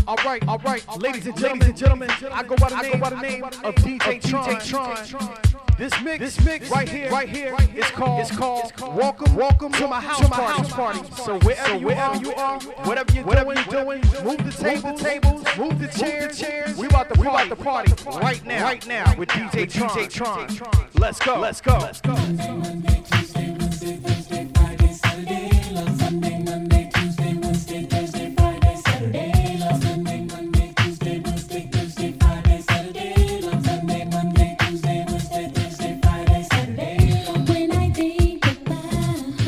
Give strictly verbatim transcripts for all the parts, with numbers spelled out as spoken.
All right, all right, ladies and gentlemen, gentlemen, I go by the name, by the name of D J Tron. This mix, this mix right here, right here, is called, it's called Welcome, Welcome to my house, to my house party. So wherever, so you, wherever are, you are, whatever you're whatever doing, you're doing, move the tables, tables, move the chairs, chairs. We about to, we about to party right now, right now with D J Tron. D J Tron. Let's go, let's go, let's go. Monday, Tuesday, Wednesday, Thursday, Friday, Saturday, love Sunday, Monday, Tuesday, Wednesday, Thursday, Friday, Saturday, love Sunday, Monday, Tuesday, Wednesday, Thursday, Friday, Saturday, love Sunday, Monday, Tuesday, Wednesday, Thursday, Friday, Saturday. When I think about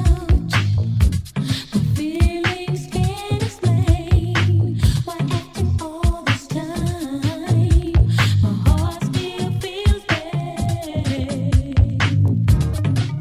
the feelings can't explain why acting all this time, my heart still feels bad.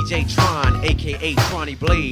J Tron, aka Tronny Blaze.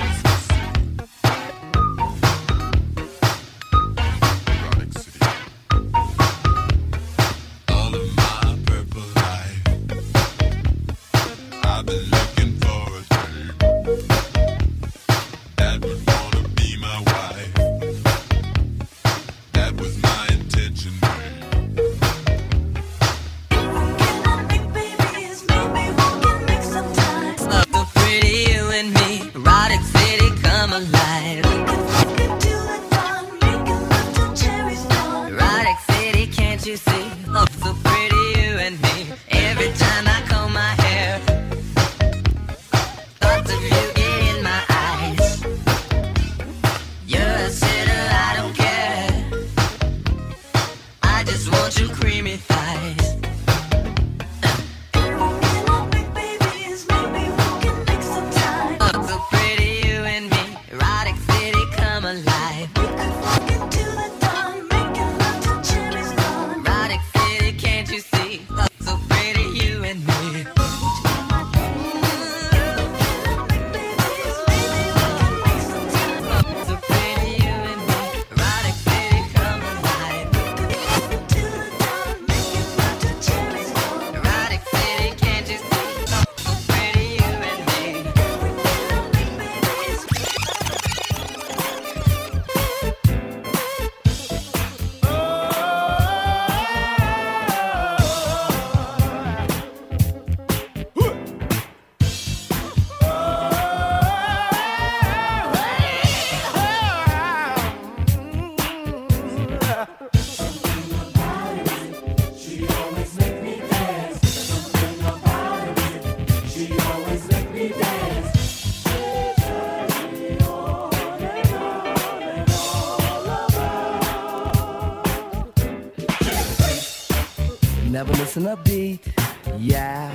Never listen a beat, yeah.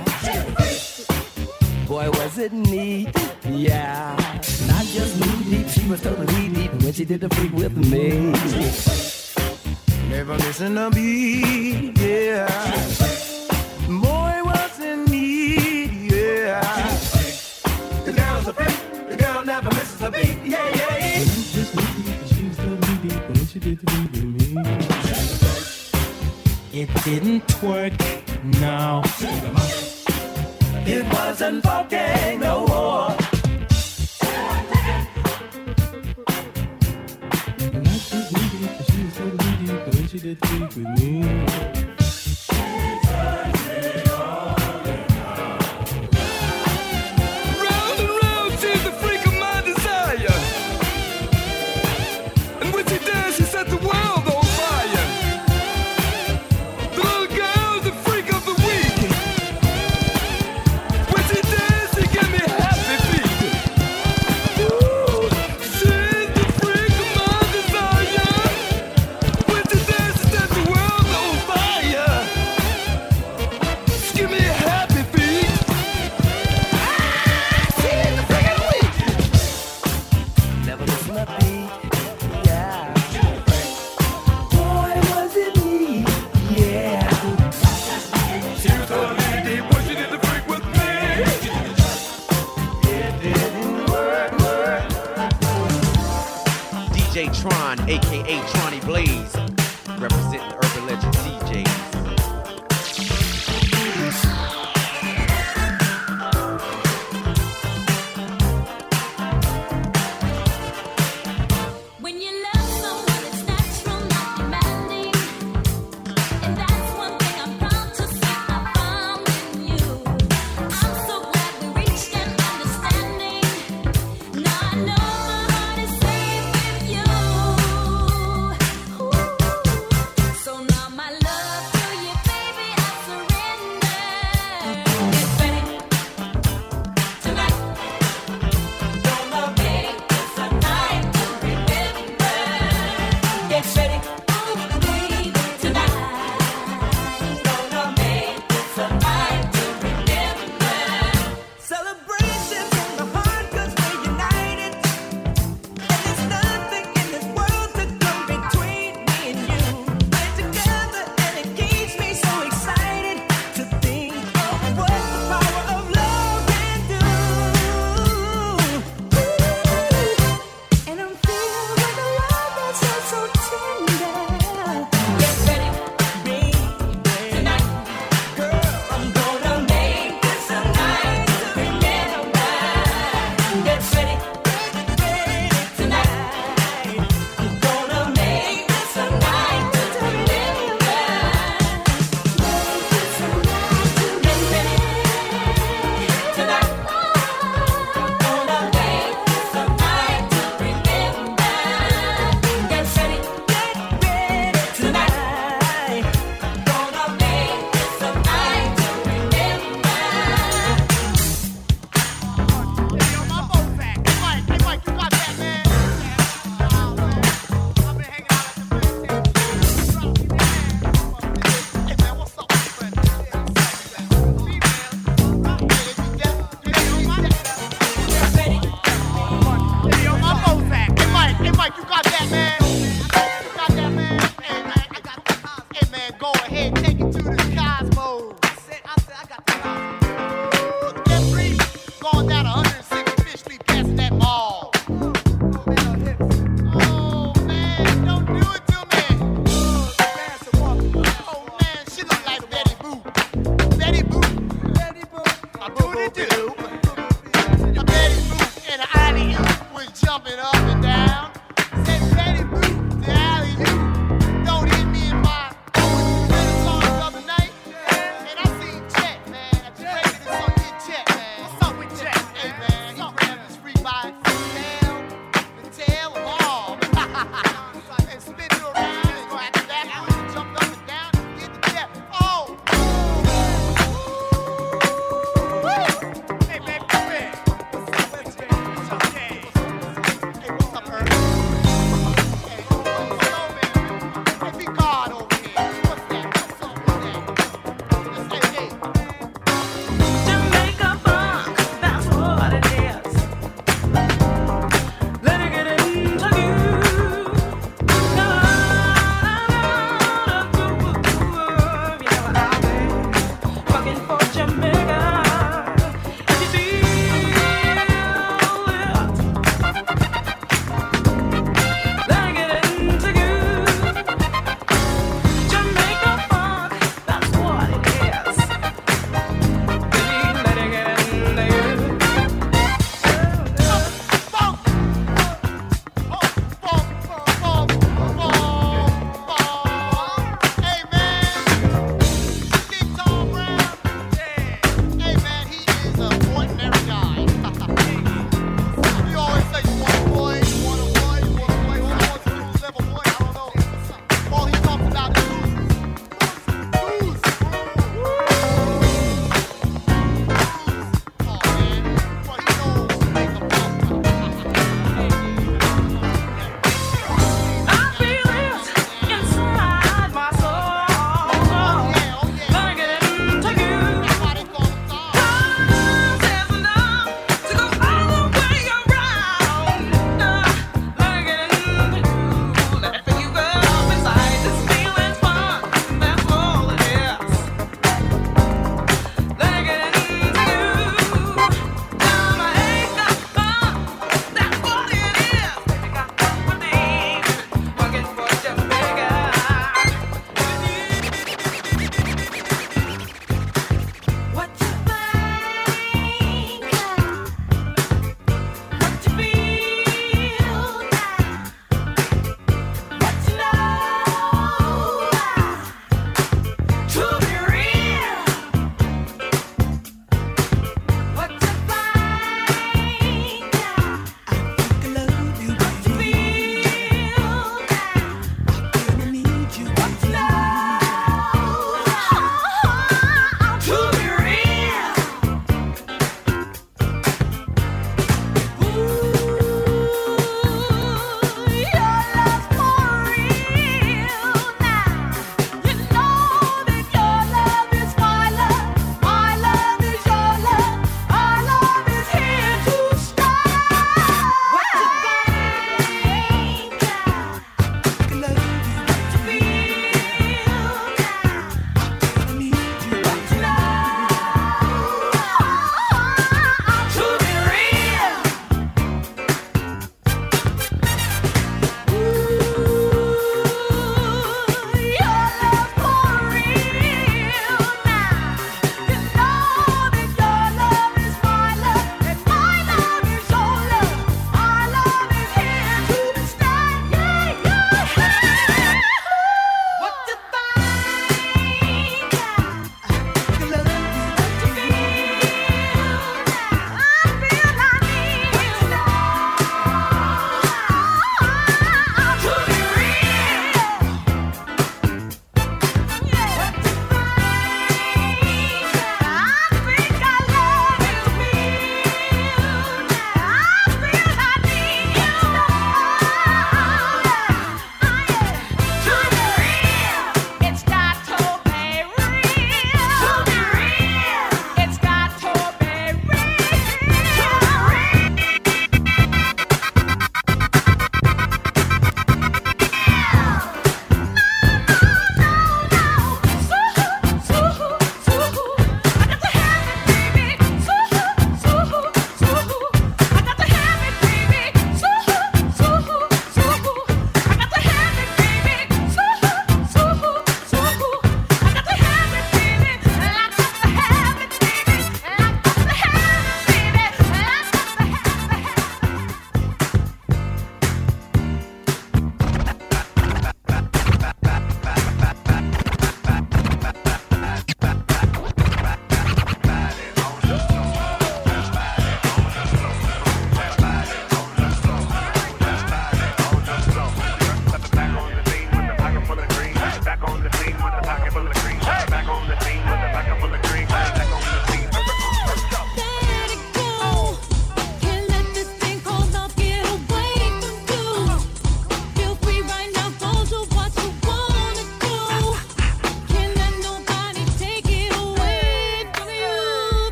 Boy, was it neat, yeah. Not just knee deep, she was totally deep when she did the freak with me. Never listen a beat, yeah. Boy, was it neat, yeah. The girl's a freak, the girl never misses a beat, yeah, yeah, yeah. Just knee deep, she was totally deep when she did the freak with me. It didn't twerk, no. It wasn't fucking no more. And I just needed it, she was so needy, but when she did freak with me. Round and round, she's the freak of my desire. And when she does, she set the world on fire. D J Tron, aka Tronny Blaze, representing the Urban Legend D Js. Ooh.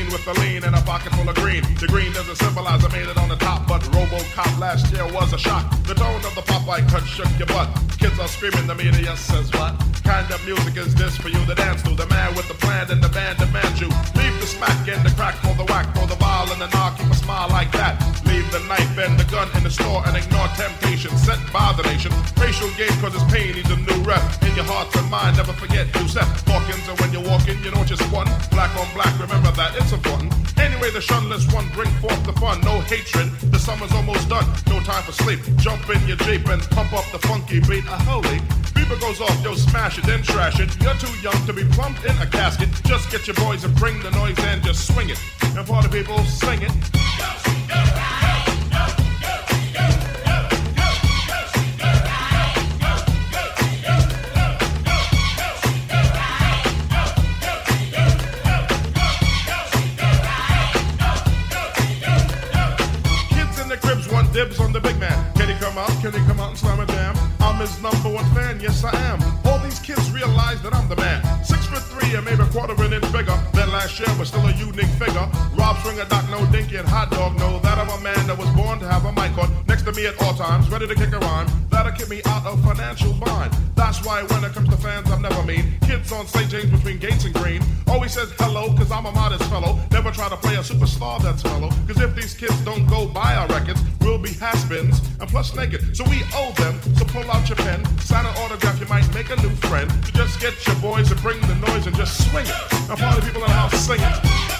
clean with the lean and a pocket full of green. The green doesn't symbolize I made it on the top, but RoboCop last year was a shock. The tone of the Popeye cut shook your butt. Kids are screaming, the media says what? Kind of music is this for you to dance to? The man with the plan and the band demands you. Leave the smack and the crack for the whack, for the vial and the knock, keep a smile like that. Leave the knife and the gun in the store and ignore temptation sent by the nation. Racial game cause it's pain needs a new rep. In your heart and mind, never forget who set Hawkins, and when you walk in, you know just one. Black on black, remember that, it's important. Anyway, the shunless one bring forth the fun. No hatred, the summer's almost done. No time for sleep. Jump in your Jeep and pump up the funky beat. A holy beeper goes off, yo, smash it, then trash it. You're too young to be plumped in a casket. Just get your boys and bring the noise and just swing it. And party people, sing it. Dibs on the big man. Can he come out? Can he come out and slam a jam? I'm his number one fan, yes I am. All these kids realize that I'm the man. Six foot three and maybe a quarter of an inch bigger than last year, but still a unique figure. Rob Stringer, Doc No Dinky, and Hot Dog know that I'm a man that was born to have a mic on next to me at all times, ready to kick a rhyme. That'll keep me out of financial bind. That's why when it comes to fans, I'm never mean. Kids on Saint James between Gates and Green always says hello, cause I'm a modest fellow. Never try to play a superstar that's mellow, cause if these kids don't go buy our records, we'll be has-beens and plus naked. So we owe them, so pull out your pen, sign an autograph, you might make a new friend. So just get your boys and bring the noise and just swing it. Now party people in the house, sing it.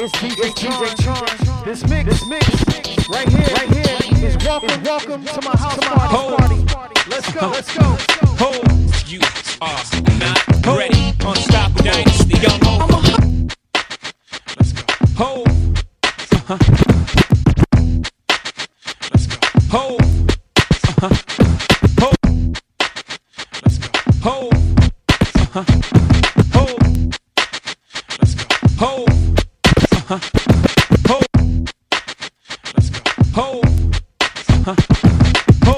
It's D J Tron. This mix, this mix, right here, right here is welcome, welcome to my house party. Let's go, let's go. Ho, you are not ready. Unstoppable dynasty, young ho. Let's go. Ho. Uh-huh. Let's go. Ho. Uh-huh. Ho. Let's go. Ho. Uh-huh. Ho. Let's go. Ho. Uh-huh. Ho. Let's go. Ho. Uh-huh. Ho.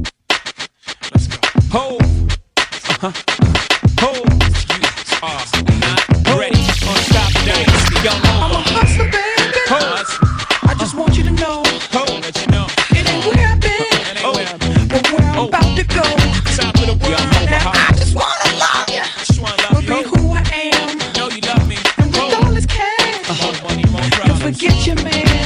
Let's go. Ho. Uh-huh. Ho. You are not ready. Unstoppable dynasty, young ho. I'm a hustler, baby. Ho. I just want you to know. Ho. Let you know. It ain't where I've been, Oh. but where I'm Oh. about to go. Top of the world. Now I just wanna love you, Just wanna love but be you. who I am. Know you love me. And with all this cash, More money, more don't problems. forget your man.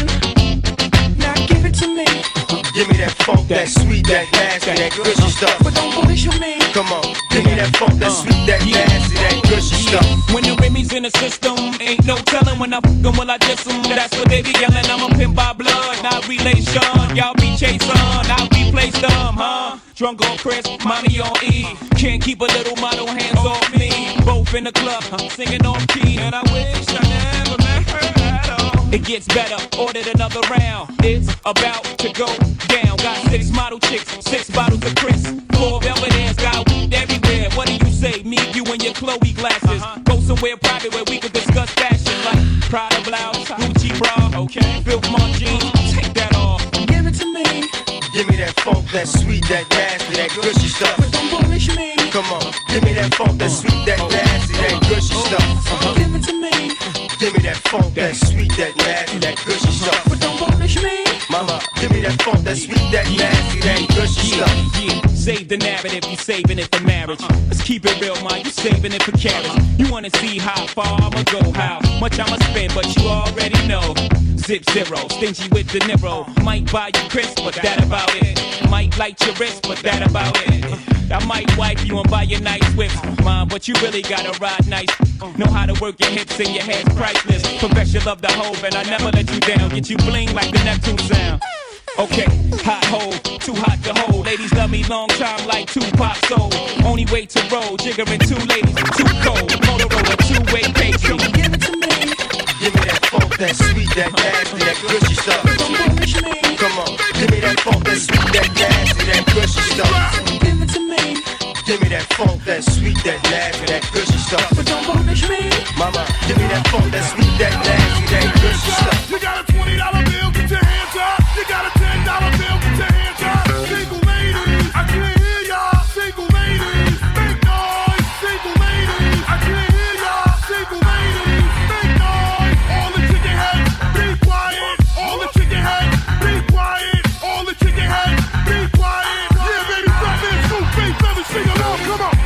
Now give it to me, Give me that funk, that sweet, that nasty, that gushy stuff. but don't bullshit me. Come on, give me that funk, that sweet, that nasty, that gushy stuff. When the Remy's in the system, ain't no telling when I fuck 'em, will I diss 'em. That's what they be yelling. I'm a pimp by blood, not relation. Y'all be chasing, I replace them, huh? Drunk on Chris, mommy on E. Can't keep a little model hands off me. Both in the club, singing on key, and I wish I never met her at all. It gets better, ordered another round. It's about to go down. Got six model chicks, six bottles of Chris. Four velvet ass, got weed everywhere. What do you say? Me, you, and your Chloe glasses. Go somewhere private where we can discuss fashion, like Prada blouse, Gucci bra, okay? Filth Mon jeans, take that off. Give it to me, Give me that funk, that sweet, that nasty, that gushy stuff. but don't bullshit me. Come on, give me that funk, that sweet, that nasty, that gushy stuff. Give it to me, Give me that funk, that sweet, that nasty, that gushy stuff. but don't bullshit me. Mama, give me that funk, that sweet, that nasty, that gushy Yeah, stuff. yeah. Save the narrative, you saving it for marriage. Let's keep it real, man. You saving it for carriage. You wanna see how far I'ma go, how much I'ma spend, but you already know. Zip zero, stingy with the Niro. Might buy you crisp, but that about it. Might light your wrist, but that about it. I might wipe you and buy you nice whips, mom, but you really gotta ride nice. Know how to work your hips and your head's priceless. Confess you love the Hove and I never let you down. Get you bling like the Neptune sound. Okay, hot hole, too hot to hold. Ladies love me long time like Tupac soul. Only way to roll, jiggering two ladies, too cold. Motorola, two-way pastry. Give it to me, Give me that funk, that sweet, that nasty, that gushy stuff. don't bullshit me. Come on, give me that funk, that sweet, that nasty, that gushy stuff. Give it to me, Give me that funk, that sweet, that nasty, that gushy stuff. but don't bullshit me. Mama, give me that funk, that sweet, that nasty, that gushy stuff. You got a twenty dollar bill, get your hands up. You got a ten dollar bill, get your hands up. Single ladies, I can't hear y'all. Single ladies, make noise. Single ladies, I can't hear y'all. Single ladies, make noise. All the chicken heads, be quiet. All the chicken heads, be quiet. All the chicken heads, be quiet. Yeah, baby, fat man, two face, let me sing along. Come on.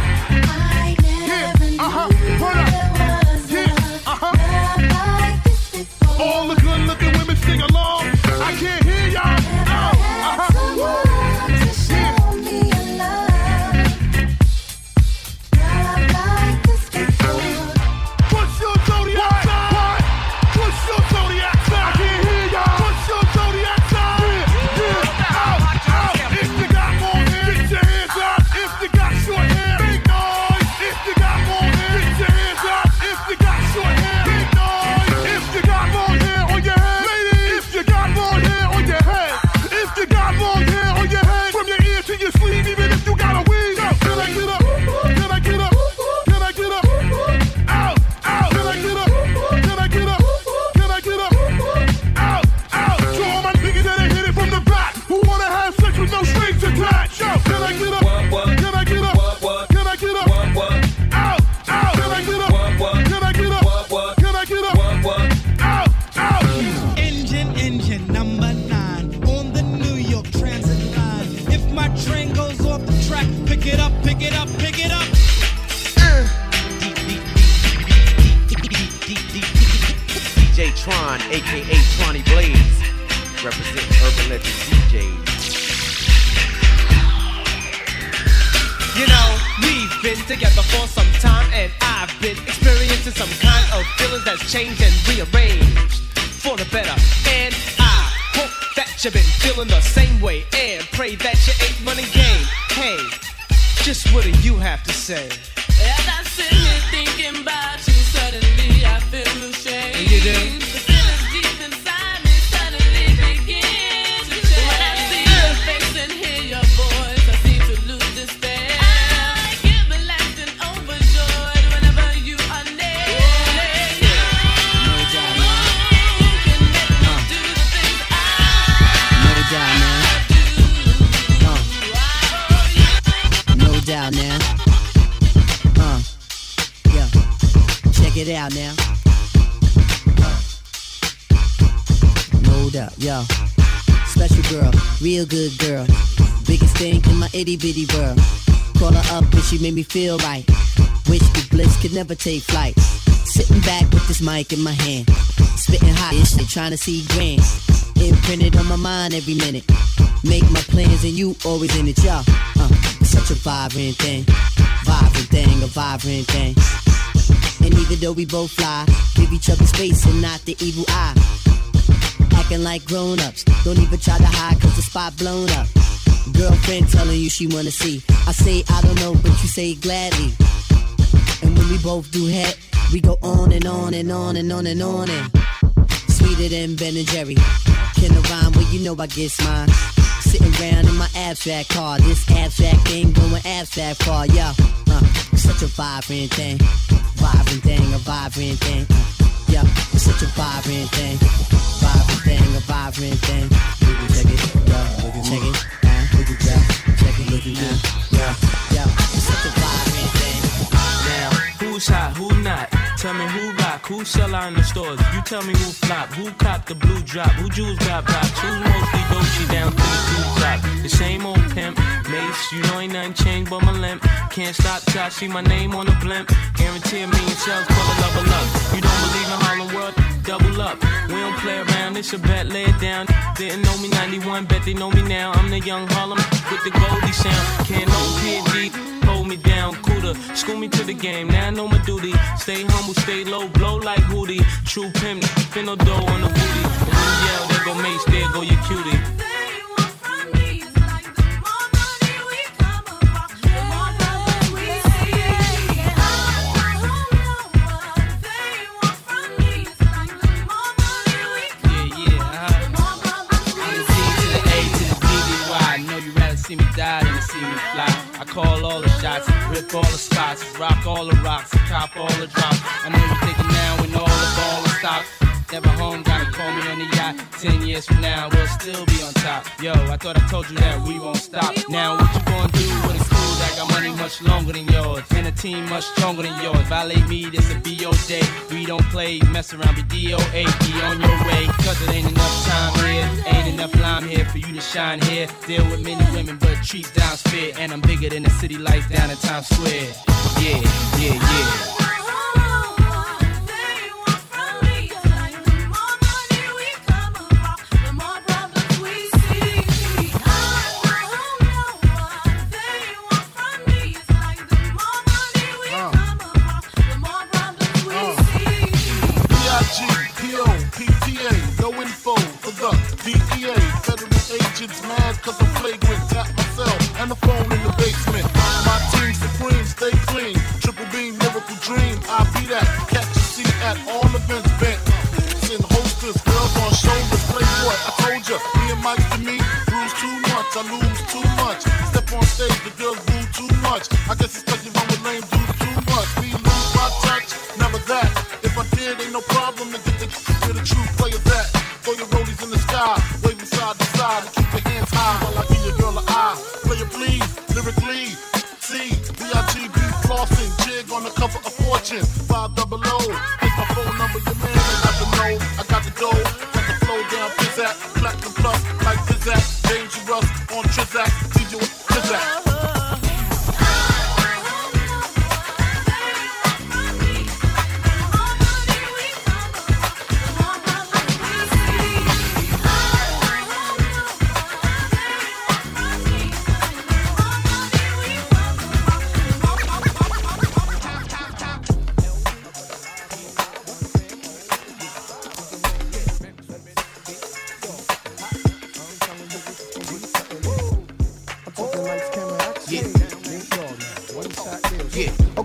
Yeah, uh huh, put up. Yeah, uh huh. All the good looking women sing along. I can't hear y'all. Oh, uh-huh. What's your zodiac sign? What's your zodiac sign? I can't hear y'all. What's your zodiac sign? Yeah, yeah. Out, out. If you got more hair, get your hands up. If you got short hair, make noise. If you got more hair, get your hands up. If you got short hair, make noise. If you got more hair on your head, ladies. If you got more hair on your head, if you got more hair on your head, from your ear to your sleeve, even if you got a weave. Can I get up? Can I get up? Can I get up? Out, out. Can I get up? Can I get up? Can I get up? Out, out. To all my niggas that ain't hit it from the back, who wanna have sex with no strings attached. Yo, can I get up? Can I get up? Can I get up? Out, out. Can I get up? Can I get up? Can I get up? Out, out. Engine, engine number nine on the New York Transit line. If my train goes off the track, pick it up, pick it up, pick it up. D J Tron, aka Tronny Blaze, representing Urban Legend D Js. You know, We've been together for some time, and I've been experiencing some kind of feelings that's changed and rearranged for the better. And I hope that you've been feeling the same way, and pray that you ain't running game. Hey, just what do you have to say? As I sit here thinking about you, suddenly I feel ashamed. And you do? The feelings deep inside me suddenly begin to change. When I see your face and hear your voice, I seem to lose despair. I get relaxed and overjoyed whenever you are near. No doubt, man. No doubt now. Uh, yeah. Check it out now. Uh, no doubt, yo. Special girl, real good girl. Biggest thing in my itty bitty world. Call her up and she made me feel right. Wish the bliss could never take flight. Sitting back with this mic in my hand. Spitting hot shit, trying to see grand. Imprinted on my mind every minute. Make my plans and you always in it, y'all. Uh, such a vibrant thing. Vibrant thing, a vibrant thing. And even though we both fly, give each other space and not the evil eye. Acting like grown-ups, don't even try to hide cause the spot blown up. Girlfriend telling you she wanna see. I say I don't know, but you say gladly. And when we both do head, we go on and on and on and on and on and sweeter than Ben and Jerry. Can I rhyme? Well, you know I guess mine. Sitting around in my abstract car. This abstract thing going abstract far, yo. Uh, such a vibrant thing. Vibrant thing, a vibrant thing. Uh, yeah, it's such a vibrant thing. Vibrant thing, a vibrant thing. Check it, yo. Check it, uh, yeah. Check it, look at you. Yeah, yeah, it's such a vibrant thing. Now, who's hot, who not? Tell me who rock, who sell out in the stores. You tell me who flop, who cop the blue drop, who jewels got pops, who's mostly Dolce down to the two drop. The same old pimp, Mace, you know ain't nothing changed but my limp. Can't stop till I see my name on the blimp. Guarantee a million shells, pull a level up. You don't believe in Harlem World? Double up. We don't play around, it's a bet, lay it down. Didn't know me ninety-one, bet they know me now. I'm the young Harlem with the Goldie sound. Can't no P and D. Hold me down, cooler, school me to the game, now I know my duty. Stay humble, stay low, blow like Hootie. True pimp, spin no dough on the booty. And when you yell, there go Mace, there go your cutie. See me die than to see me fly. I call all the shots, rip all the spots, rock all the rocks, cop all the drops. I know you're thinking now when all the ball is stopped. Never home, gotta call me on the yacht. Ten years from now, we'll still be on top. Yo, I thought I told you that we won't stop. Now what you gonna do with a crew that got money much longer than yours, and a team much stronger than yours? Violate me, this a B O J. We don't play, mess around, be D O A. Be on your way, cause it ain't enough time here. Ain't enough lime here for you to shine here. Deal with many women, but treat down's fair. And I'm bigger than the city lights down in Times Square. Yeah, yeah, yeah. Agents mad cause I'm flagrant, tap myself and the phone in the basement. My team supreme, stay clean, triple beam, miracle dream. I be that, catch a seat at all events bent. Send hostess, girls on shoulders, playboy. I told ya, me and Mike to me, bruise too much, I lose too much. Step on stage, the girls boo too much. I guess it's cause you run with lame dudes too much. Me lose my touch, never that. If I did, ain't no problem to get the, where the true players at. Throw your rollies in the sky, waving side to side, and keep your hands high while I give your girl an eye. Play it please, lyrically. See, B I G B flossing, jig on the cover of Fortune. Five double O, here's my phone number, your man ain't got the know. I got the dough, got the flow down, Pizzak, platinum plus, like Pizzak, dangerous on Trizak, D J with Pizzak.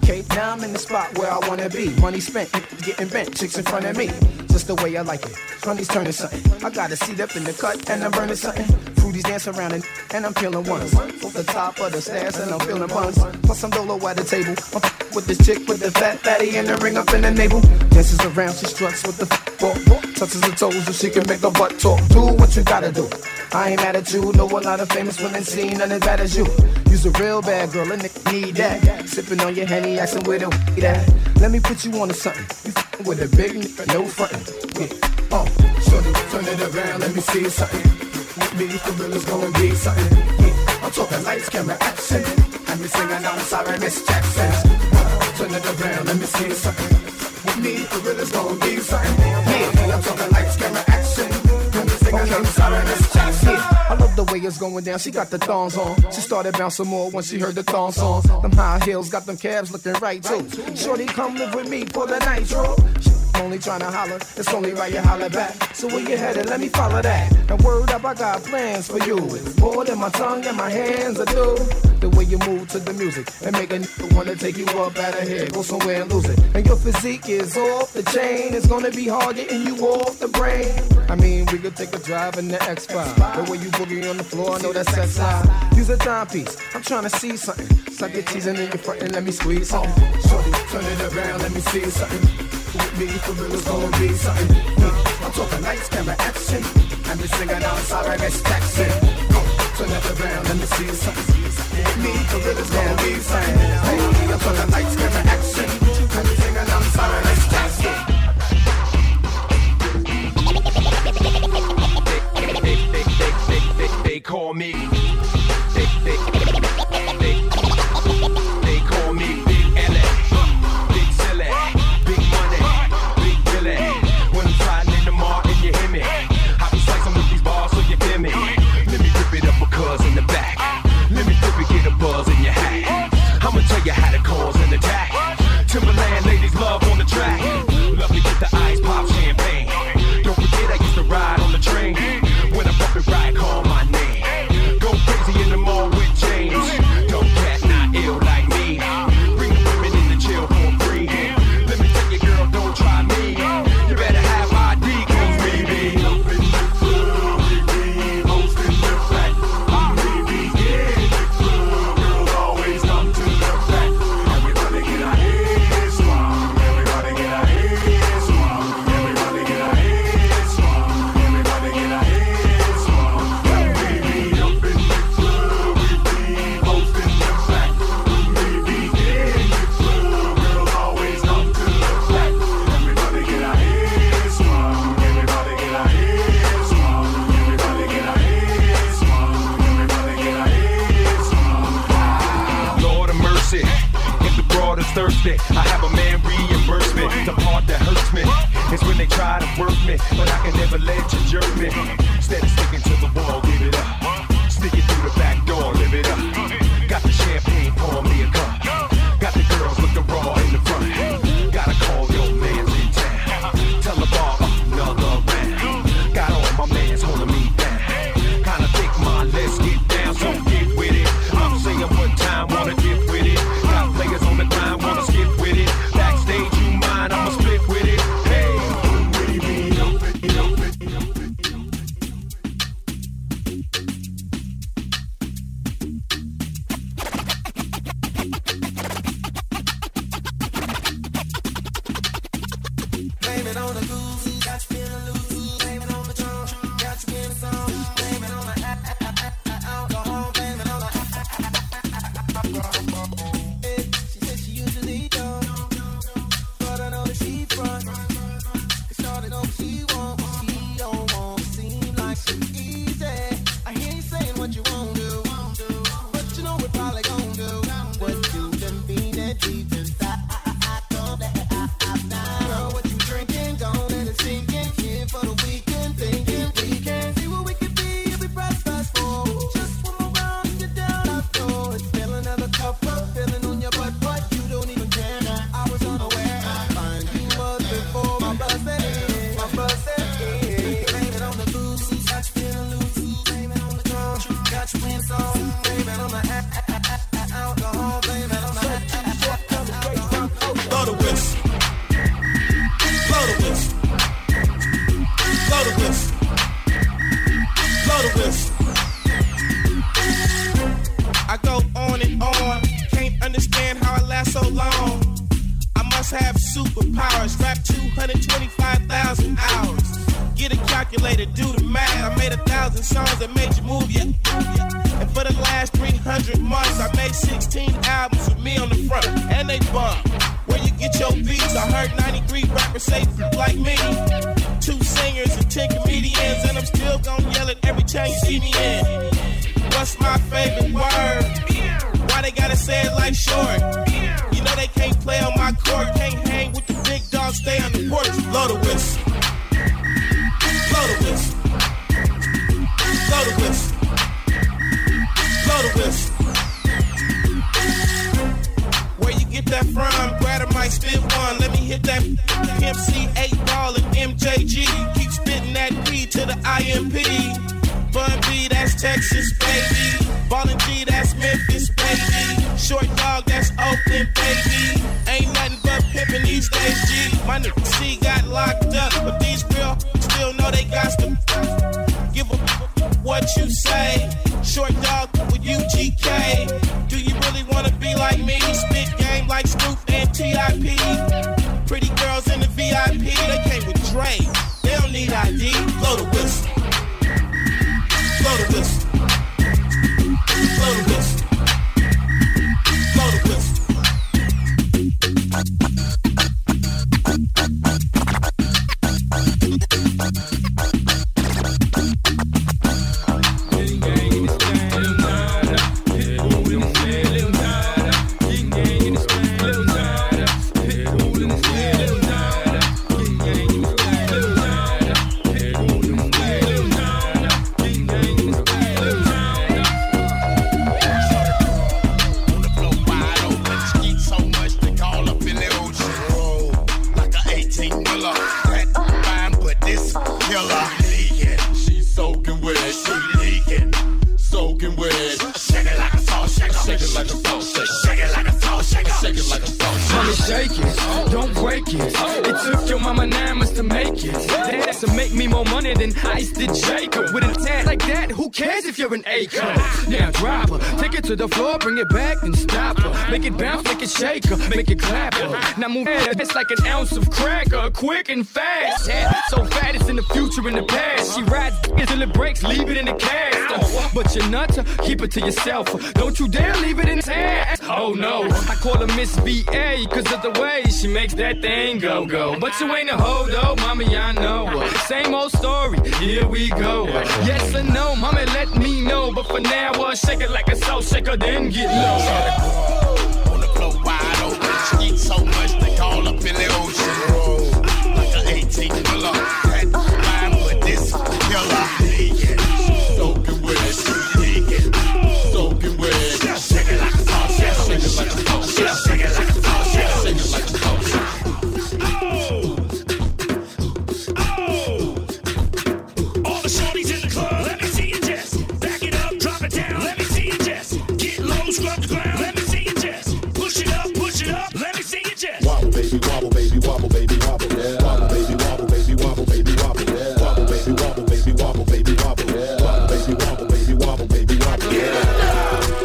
Okay, now I'm in the spot where I wanna be. Money spent, getting bent, chicks in front of me. Just the way I like it. Funny's turning something. I got a seat up in the cut and I'm burning something. Fruities dance around and, and I'm peeling ones. Off the top of the stairs and I'm feeling buns. Plus I'm dolo at the table. I'm f- with this chick with the fat fatty and the ring up in the navel. Dances around, she struts with the f- walk. Touches her toes so she can make her butt talk. Do what you gotta do. I ain't mad at you. Know a lot of famous women seen none as bad as you. You's a real bad girl and nigga need that. Sipping on your Henny, asking where the weed at. Let me put you on to something. You f***ing with a big nigga, no frontin'. Yeah. Oh, shorty, turn it around, let me see something. With me, for real, it's gonna be something. Yeah. I'm talking lights, camera, action. And me singing, I'm sorry, Miss Jackson. Uh, turn it around, let me see something. With me, for real, it's gonna be something. Yeah, I'm talking lights, camera, action. And me singing, I'm sorry, Miss Jackson. Yeah. I love the way it's going down, she got the thongs on. She started bouncing more when she heard the thong song. Them high heels got them calves looking right too. Shorty, come live with me for the nitro. Only trying to holler, it's only right you holler back. So where you headed, let me follow that. And word up, I got plans for you. It's more than my tongue and my hands are do. The way you move to the music and make a nigga wanna take you up out of here, go somewhere and lose it. And your physique is off the chain. It's gonna be hard getting you off the brain. I mean, we could take a drive in the X five. The way you boogie on the floor, I know that's that side. Use a timepiece, I'm trying to see something. Suck your teasing in your front and let me squeeze something. Shorty, turn it around, let me see something. With me, for real, it's gonna be something. I'm talking lights, camera, action. I'm just singing, I'm sorry, Miss Jackson. Turn it around, let me see something. With me, for real, it's gonna be something. Hey, I'm talking lights, camera, action. I'm just singing, I'm sorry, Miss Jackson. They, they, they, they, they, they, they call me. They, they, they, they call me Big L A. Big Silly. Big money, big Billy. When I'm riding in the mall and you hear me, I be slicing with these bars so you feel me. Let me rip it up because in the back. Let me flip it, get a buzz in your hat. I'ma tell you how to cause an attack. Timberland ladies love on the track. Love to get the ice pop champagne. Don't forget I used to ride on the train. When I bump it right, call my name. Go crazy in the mall with James. Don't cat not ill like me. Bring the women in the chill for free. Let me tell you, girl, don't try me. You better have I D, cause we be up in the club. We be hosting the fact. We be in the club. Girls always come to the fact. Everybody get our heads swung. Everybody get our heads swung. Everybody get our heads swung. Everybody get our heads swung. We be up in the club. We be hosting the fact. We be in the club. Girls always come to the fact. Everybody get our heads swung. Everybody get our heads swung. Everybody get our heads swung. Everybody get our heads swung. Lord of mercy, if the broad is thirsty, I have a man reimburse me. The part that hurts me is when they try to work me, but I can never let you jerk me. Instead of sticking to the wall, give it up. Stick it through the back door, live it up. Got the champagne, pour me a cup. Got the girls looking raw in the front. Gotta call your mans in town. Tell the bar up another round. Got all my mans holding me down. Kinda think, man, let's get down, so get with it. I'm saying one time, wanna dip with it. Got players on the grind, wanna skip with it. Backstage, you mind, I'ma split with it. Hey, we be up it, up it, up it. power. Strap two hundred twenty-five thousand hours. Get a calculator, do the math. I made a thousand songs that made you move, yeah. And for the last three hundred months, I made sixteen albums with me on the front, and they bump. Where you get your beats? I heard ninety-three rappers say like me. Two singers and ten comedians, and I'm still gonna yell it every time you see me in. What's my favorite word? Why they gotta say it like short? You know they can't play on my court, can't hang with the big dogs, stay on the porch. Blow the whistle. Blow the whistle. Blow the whistle. Blow the whistle. Where you get that from? Grab a mic, spit one. Let me hit that M C eight ball and M J G. Keep spitting that P to the I M P. Bun B, that's Texas, baby. Ballin' G, that's Memphis, baby. Short dog, that's Oakland, baby. Ain't nothing but pimpin' these days, G. My nigga C got locked up, but these real still know they got to give a what you say. Short dog with U G K. Do you really wanna be like me? Spit game like Snoop and T I P. Pretty girls in the V I P, they came with Dre. They don't need I D. Blow the whistle. Blow the whistle. Blow the whistle. Blow the whistle. Now drop her, take it to the floor, bring it back and stop her. Make it bounce, make it shake her, make it clap her. Now move it, it's like an ounce of cracker, quick and fast. Yeah, so fat it's in the future, in the past. She rides until it breaks, leave it in the cast. But you're nuts, keep it to yourself. Don't you dare leave it in his hands. Oh no, I call her Miss B A, cause of the way she makes that thing go, go. But you ain't a hoe though, mommy, I know. Same old story, here we go. Yes or no, mommy, let me know. But for now, uh, shake it like a soul shaker, then get low. On the floor wide open, she eats so much they call up in the ocean. Like an eighteen miller, had to fly, but this killer. Soaking with it, soaking with it. Shake it like a soul shaker, shake it like a soul shaker, shake it like a soul shaker, shake it like a soul shaker. All the shorties in the club, let me see you just back it up, drop it down. Let me see you just get low, scrub the ground. Let me see you just push it up, push it up. Let me see you just wobble, baby, wobble, baby, wobble, baby, wobble, yeah. Wobble, baby, wobble, baby, wobble, baby, wobble, yeah. Wobble, baby, wobble, baby, wobble, baby, wobble, yeah. Wobble, baby, wobble, baby, wobble, baby, wobble, yeah.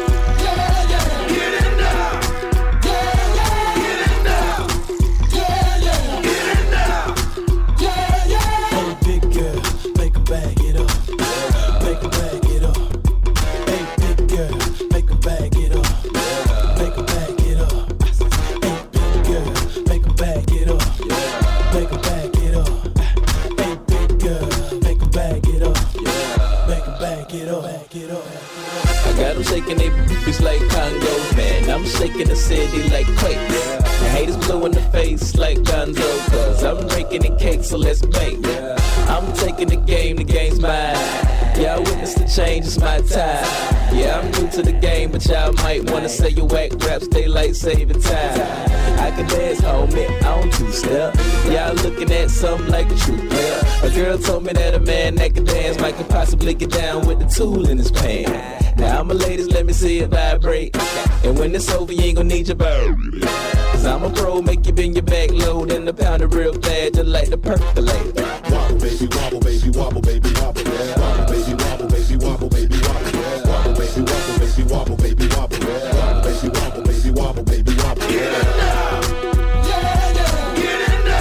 Shaking they boobies like Congo, man. I'm shaking the city like Quake. The haters blue in the face like Gonzo, cause I'm breaking the cake, so let's bake. I'm taking the game, the game's mine. Yeah, I witnessed the change, it's my time. Yeah, I'm new to the game, but y'all might wanna say you whack raps, daylight saving time. I can dance, homie, I don't two-step. Y'all looking at something like a true player. A girl told me that a man that can dance might could possibly get down with the tool in his pants. Now I'm a ladies, let me see it vibrate. And when it's over, you ain't gon' need your bird. Cause I'm a pro, make you bend your back low, then the pound it real fast, just like the percolate. Wobble, baby, wobble, baby, wobble, baby, wobble, yeah. Wobble, baby, wobble, baby, wobble, baby, wobble, yeah. Wobble, baby, wobble, baby, wobble, baby, wobble, yeah. Wobble, baby, wobble, baby, wobble, baby, wobble, yeah. Get in now, get in now.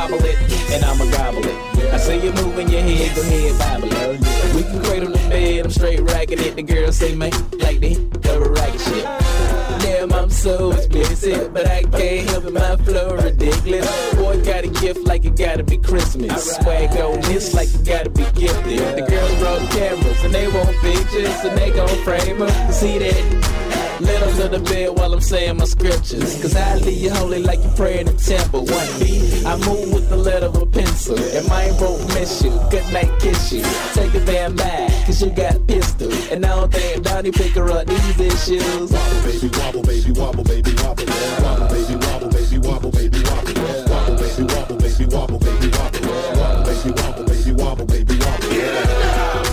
wobble it, and I'ma gobble it. I see you moving your head, go ahead, bobble it. We can cradle the bed, I'm straight racking it. The girls say, man, like they cover racket shit. Damn, I'm so explicit, but I can't help it, my flow ridiculous. Boy got a gift like it gotta be Christmas. Swag don't miss like it gotta be gifted. The girls brought cameras and they want pictures and they gon' frame them. See that? Let them to the bed while I'm saying my scriptures. Cause I leave you holy like you pray in the temple. One B, I move with the letter of a pencil. And mine won't miss you, good night kiss you. Take a damn back, cause you got a pistol. And I don't think Donnie pick her up these issues. Wobble baby, wobble baby, wobble baby, wobble. Wobble baby, wobble baby, wobble baby, wobble. Wobble baby, wobble baby, wobble baby, wobble. Wobble baby, wobble baby, wobble baby, wobble. Yeah.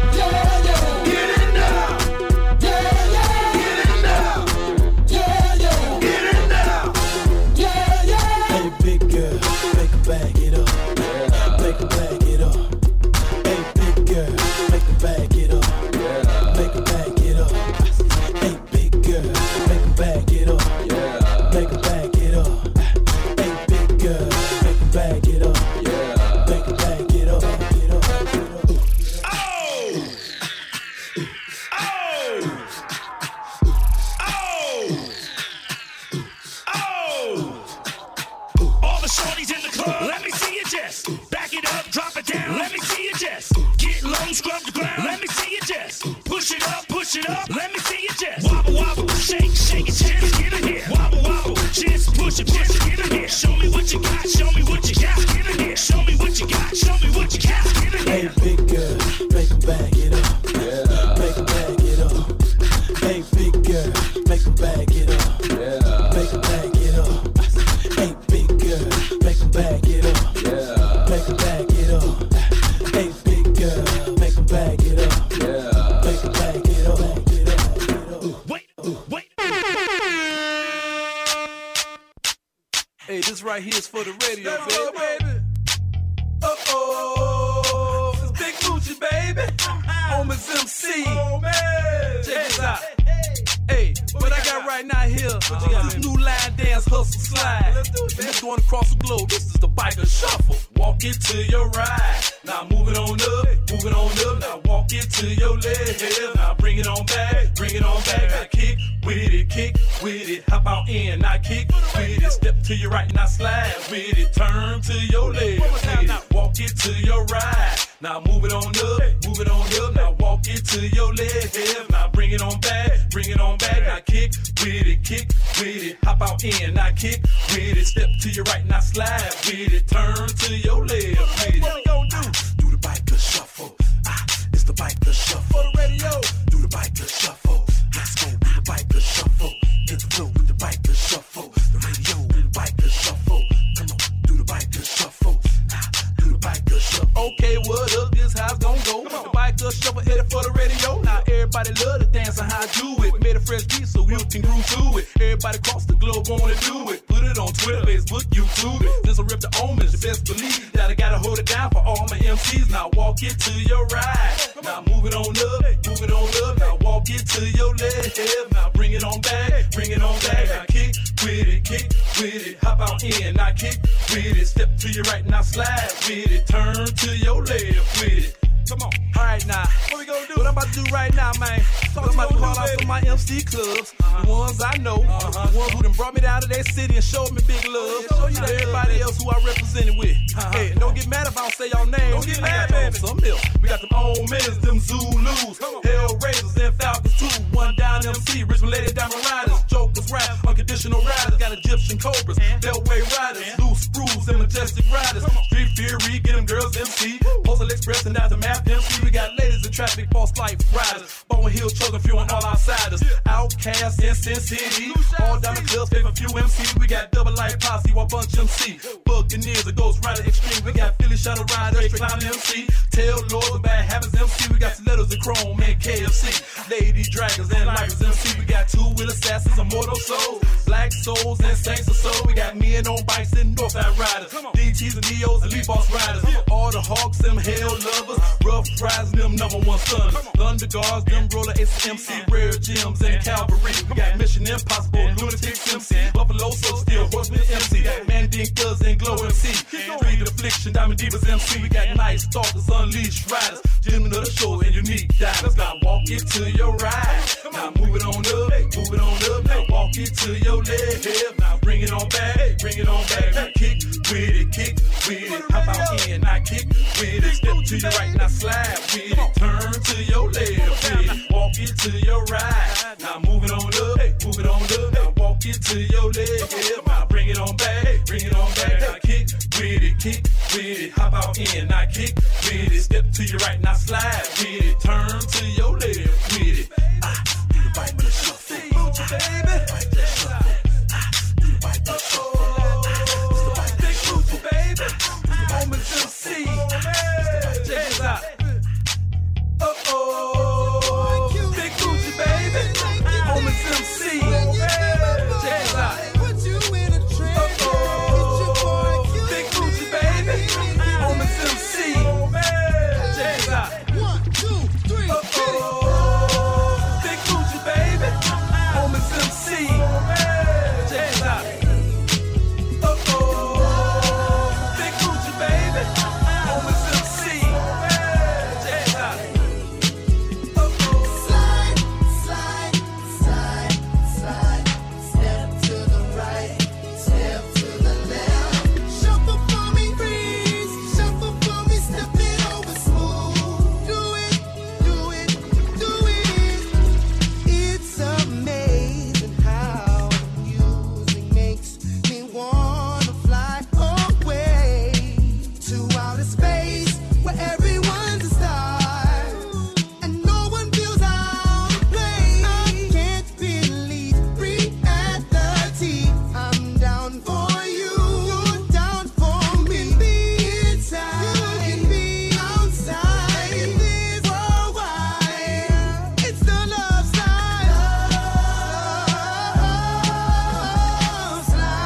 Right here is for the radio, baby. baby. Uh-oh, it's Big Lucci, baby. Homer's M C. Oh, man. Check this out. Hey, what I got right now here, uh-huh. This new line dance hustle slide. And it's going across the globe. This is the biker shuffle. Walk it to your right. Now move it on up, move it on up. Now walk it to your left. Now bring it on back, bring it on back. Now kick with it, kick with it. Hop out in, now kick with it. Step to your right, now slide with it. Turn to your left. Now walk it to your right. Now move it on up, move it on up. Now walk it to your left. Now bring it on back, bring it on back. Now kick with it, kick with it. Hop out in, now kick with it. Step to your right, now slide with it. Turn to your left with it. What we gon' do? Do the biker shuffle. Ah, it's the biker shuffle. For the radio. Do the biker shuffle. Let's go with the biker shuffle. Get the flow with the biker shuffle. The radio with the biker shuffle. Come on, do the biker shuffle. Ah, do the biker shuffle. Okay, what up? This how's gon' go. The biker shuffle headed for the radio. Now everybody love to dance and how I do it. Made a fresh beat so you can groove to it. Everybody across the globe wanna do it. Put it on Twitter, Facebook, YouTube. Since I rip the omens, you best believe that I gotta hold it down for all my M Cs. Now walk it to your right. Now move it on up, move it on up. Now walk it to your left. Now bring it on back, bring it on back. Now kick with it, kick with it. Hop out in, now kick with it. Step to your right, now slide with it. Turn to your left with it. Come on. All right, now. What we gonna do? What I'm about to do right now, man. I'm about to call out some of my M C clubs. Uh-huh. The ones I know. Uh-huh. The ones who done brought me down to their city and showed me big love. Yeah, you everybody else who I represented with. Uh-huh. Hey, and don't get mad if I don't say y'all names. Don't get mad, man. Some else. We got them old men, them Zulus. Hell Raisers and Falcons too. One down M C, Richmond Lady Diamond Riders. Jokers rap, unconditional riders. Got Egyptian Cobras, Beltway Riders. Loose Screws and Majestic Riders. Street Fury, get them girls M C. Postal Express and down to Map M C. We got ladies in traffic, false life riders. Bowen Hill, chosen few and all outsiders. Outcasts in Sin City. All down the clubs, favor few M C. We got Double Life Posse, one bunch M C. Buccaneers, a Ghost Rider Extreme. We got Philly Shuttle Riders, Straight Clown M C. Tail Lords, Bad Habits M C. We got Stilettos and Chrome and K F C. Lady Dragons and Lifers M C. We got Two Wheel Assassins, Immortal Souls. Black Souls and Saints of Soul. We got men on bikes and Northside Riders. D Ts and E Os and Elite Boss Riders. All the Hawks, them Hell Lovers. Rough Riders, them number one sons. Thunder Guards, them Roller Ace M C. Rare Gems and Calvary. We got Mission Impossible, Lunatics M C. Buffalo Soul, Steel Horseman M C. Man dinkers and glow M C. Street affliction, diamond divas M C. We got nice stalkers, unleashed riders, gentlemen of the show and unique divers. Now walk it to your right. Now move it on up, move it on up. Now walk it to your left. Now bring it on back, bring it on back. Now kick with it, kick with it. Hop out in, now kick with it. Step to your right, now slide with it. Turn to your left with it. Walk it to your right. Now move it on up, move it on up. Now walk it to your left. Now bring it on back, bring it on back. Now kick with it, kick with it. Hop out in, now kick with it. Step to your right, now slide with it. Turn to your left with it. Ah, do the right to shuffle, baby. Right to shuffle. Ah, do the right to shuffle. It's the right to shuffle, baby. Home is M C. Check this out. Uh oh, Big Gucci, baby. Home is M C. Check this out.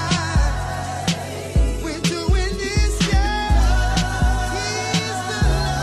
We're doing this, yeah. Here's the love.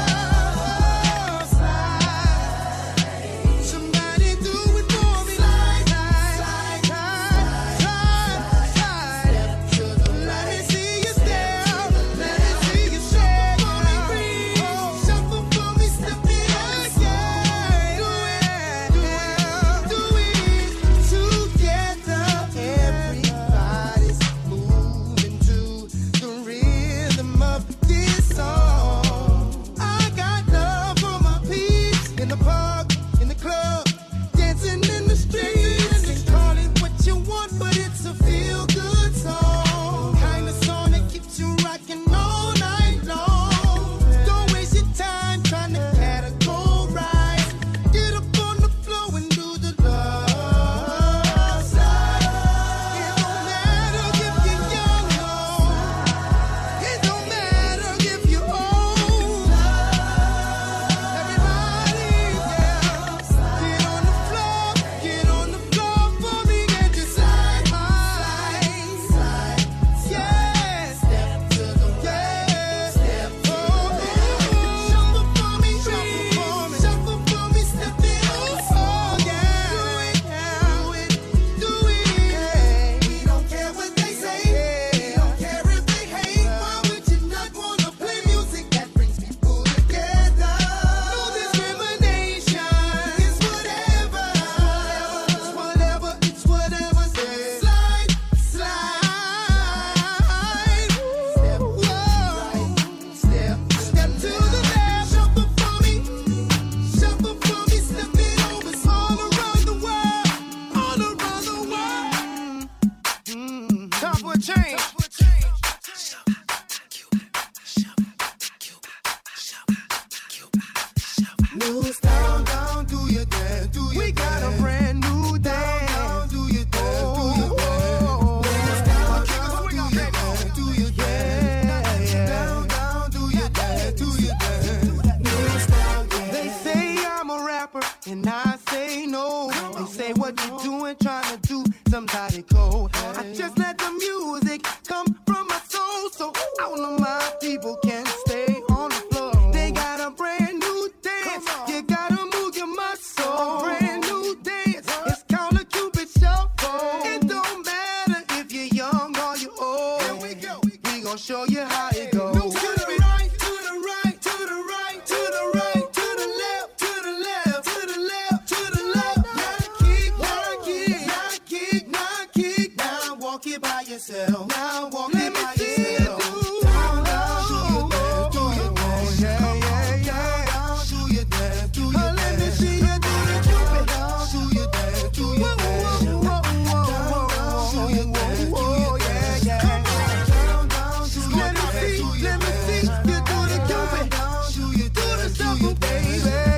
you do the cupid, do you do the shuffle, baby?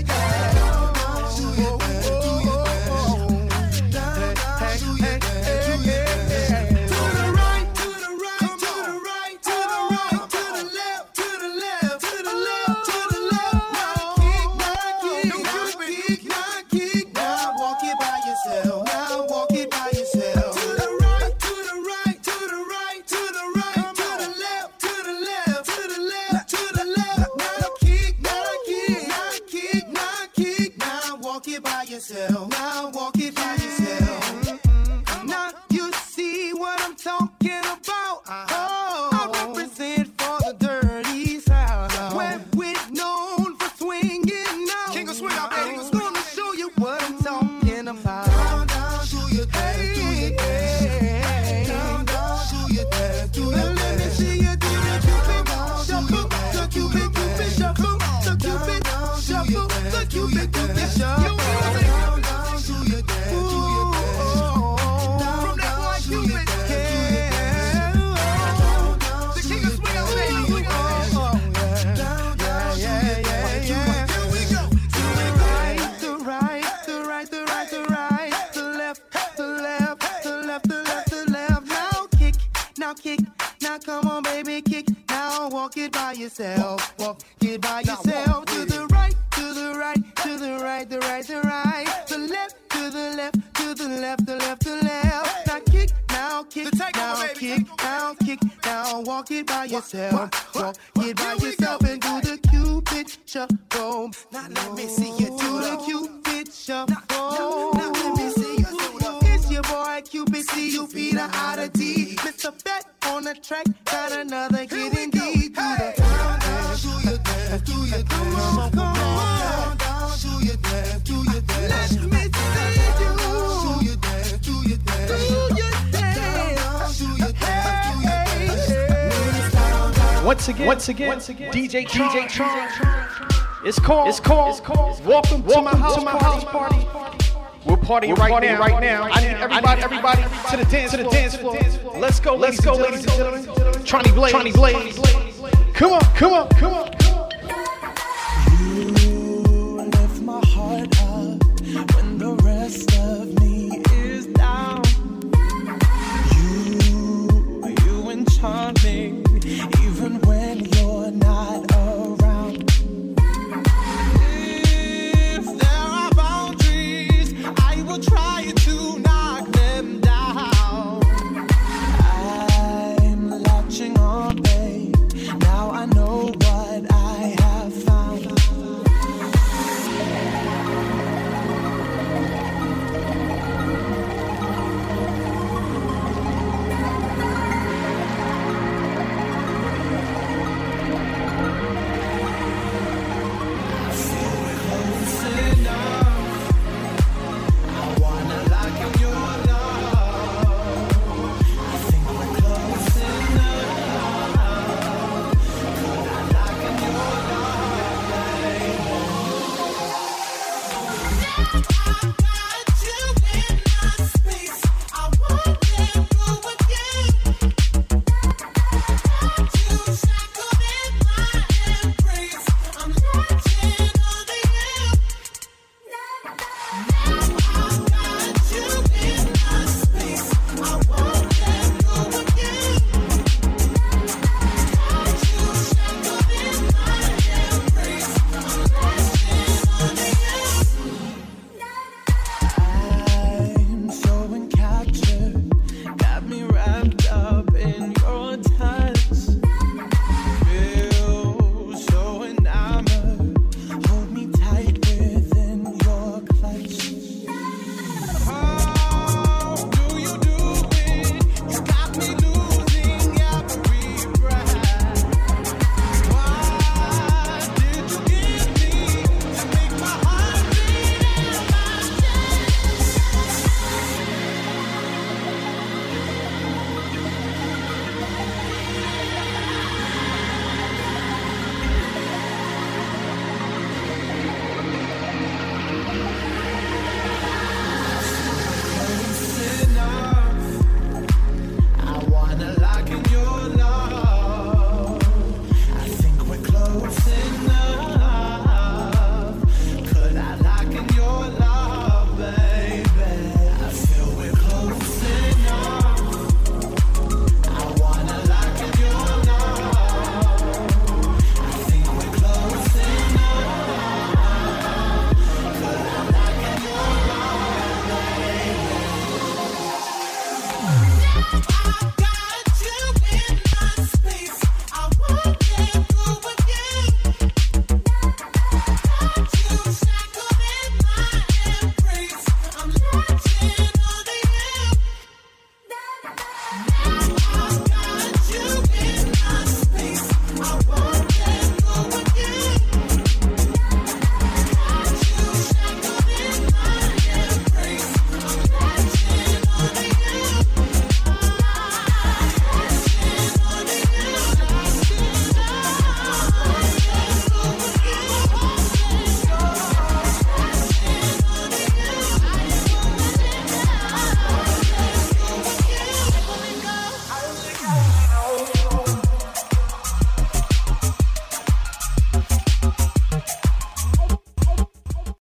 Now walk it by yourself. Now you see what I'm talking about. Oh, I represent for the dirty South, where we're known for swinging out. King of swing out, baby. I'm gonna show you what I'm talking about. Down, down, do your dance, do your dance. Down, down, do your dance, do your dance. Let me see you do the cupid shuffle, the cupid cupid shuffle, the cupid shuffle, the cupid cupid shuffle. Come on, baby, kick. Now walk it by yourself. Walk it by yourself. To the right, to the right, to the right, the right, the right. The left, to the left, to the left, the left, the left. Now kick, now kick, now kick, now kick. Now walk it by yourself. Walk it by yourself and do the Cupid shuffle. Now let me see you do the Cupid shuffle. Now let me see you do the. It's your boy Cupid, C U P the I to D. Mister Fat on the track, got another getting deep. Do the down, down, do your dance, do your dance. Come on, come on, down, down, do your dance, do your dance. Let me see you do your dance, do your dance, do your dance, do your dance, do your dance. Once again, once again, once again, D J Tron. D J Tron. It's called, it's called, it's called. Welcome, welcome to my house, to my house party. party. We're partying We're right, partying now, right now. I need everybody, everybody to the dance, to the dance floor. Let's go, let's go, ladies and gentlemen. Tronny Blaze, Tronny Blaze. Come on, come on, come on.